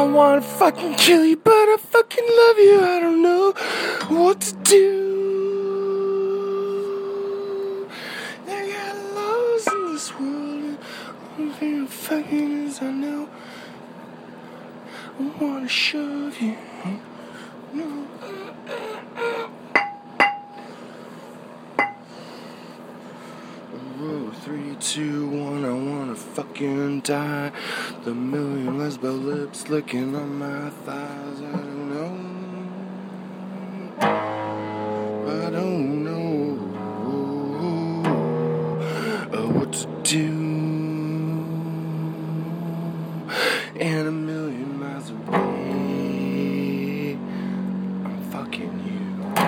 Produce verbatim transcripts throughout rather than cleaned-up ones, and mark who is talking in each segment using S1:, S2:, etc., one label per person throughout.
S1: wanna fucking kill you, but I fucking love you. I don't know what to do. There got laws in this world, and only thing fucking is I know I wanna shove you. No. Oh, three, two, one, I wanna fucking die. The million lesbo lips licking on my thighs. I don't know. I don't know uh, what to do. And a million miles away, I'm fucking you.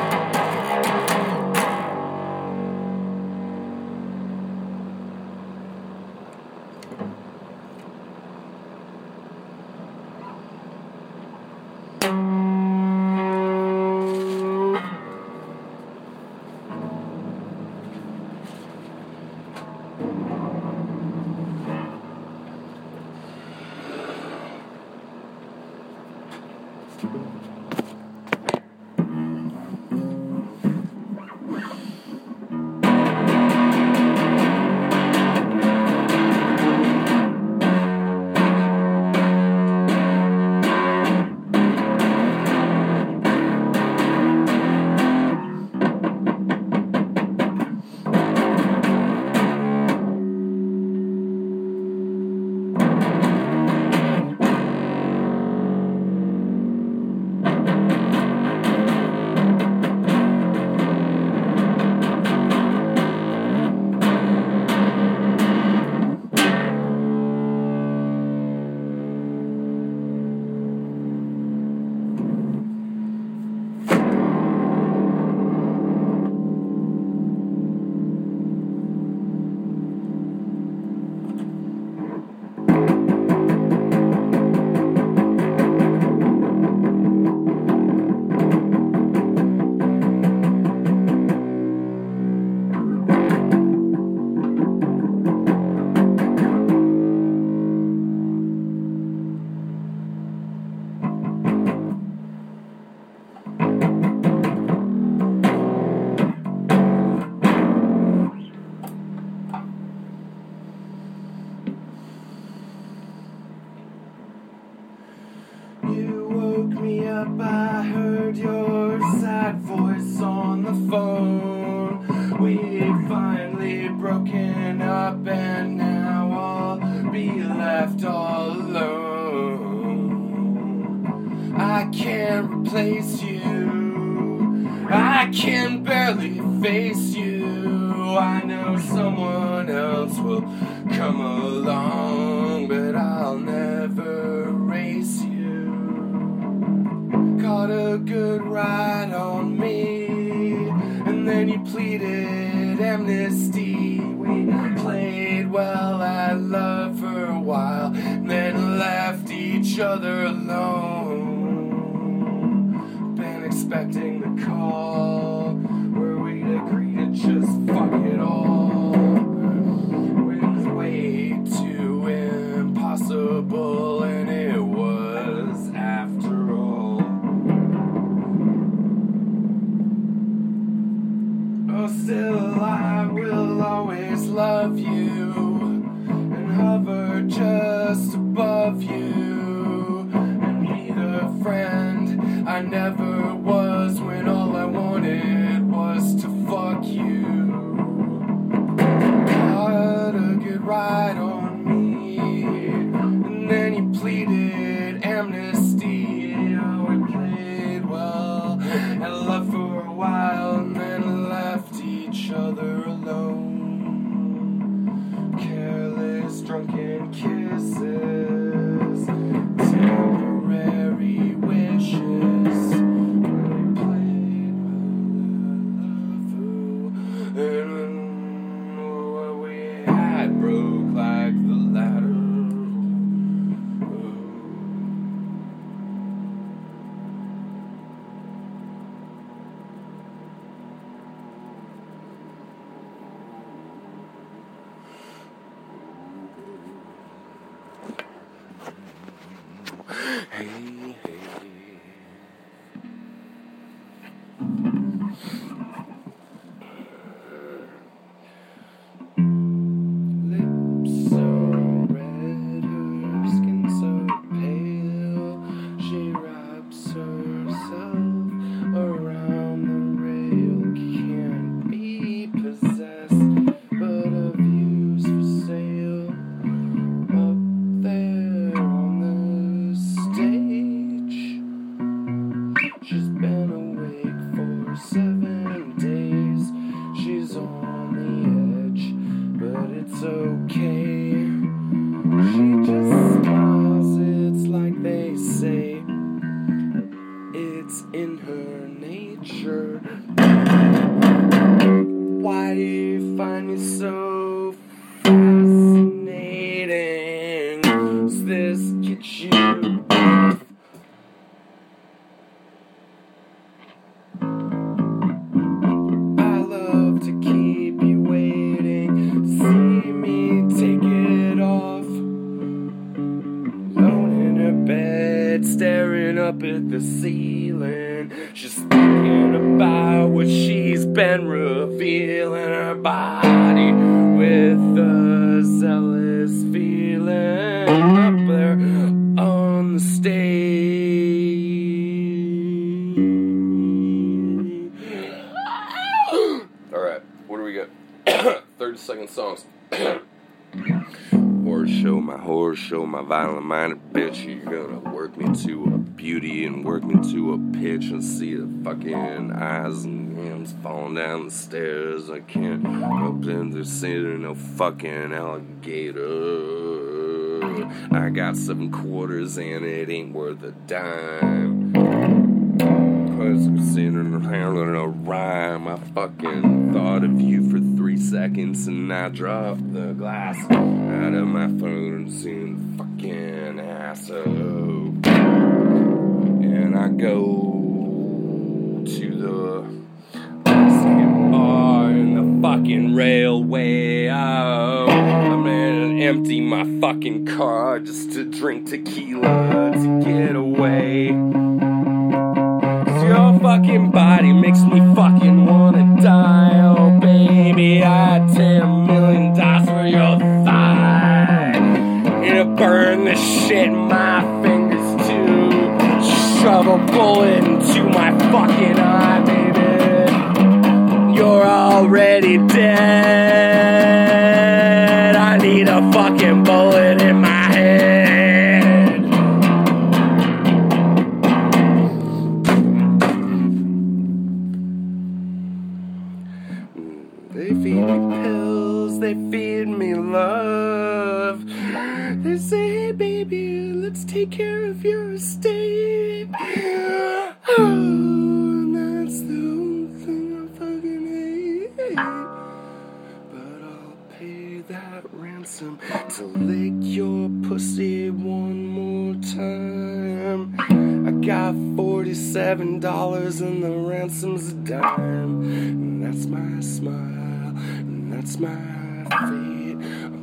S1: You woke me up, I heard your sad voice on the phone. We've finally broken up and now I'll be left all alone. I can't replace you, I can barely face you. I know someone else will come along, but I'll never erase you. Caught a good ride on me, and then you pleaded amnesty. We played well at love for a while, and then left each other alone. Been expecting the call where we'd agree to just fuck it all. It was way too impossible, and it was after all. Oh, still I will always love you and hover just above you and be the friend I never was when all I wanted was to fuck you. Got a good ride on me, and then you pleaded amnesty. Oh, we played well and love for a while, and then left each other alone. Careless, drunken kisses, temporary wishes. We played well, and what we had broke like the ladder. hey, hey. Lips so red, her skin so pale. She wraps herself around the rail. Can't be possessed, but a view's for sale. Up there on the stage, she's been awake for seven days. She's on the edge, but it's okay. She just smiles, it's like they say. It's in her nature. Why do you find me so fascinating? Does this get you off? I love to keep you waiting, see me take it off. Alone in her bed, staring up at the ceiling. She's thinking about what she's been revealing. Her body with a zealous feeling. Up there on the stage. Alright, what do we got? thirty second songs. Horror show, my horror show, my violent minded bitch. You're gonna work me to a beauty and work me to a pitch and see the fucking eyes and hands falling down the stairs. I can't help them, they're sitting no fucking alligator. I got seven quarters and it ain't worth a dime. Cause I'm sitting handling a rhyme. I fucking thought of you for three seconds and I dropped the glass out of my phone and seen the fucking asshole. And I go to the second bar in the fucking railway. Oh, I'm gonna empty my fucking car just to drink tequila to get away. Your fucking body makes me fucking wanna die. Oh baby, I'd ten million dollars for your thigh. It'll burn the shit in my fingers too. Shove a bullet into my fucking eye, baby. You're already dead. I need a fucking bullet in my head. They feed me pills, they feed me love. They say, hey baby, let's take care of your estate. Oh, and that's the only thing I fucking hate. But I'll pay that ransom to lick your pussy one more time. I got forty-seven dollars and the ransom's a dime. And that's my smile. That's my fate.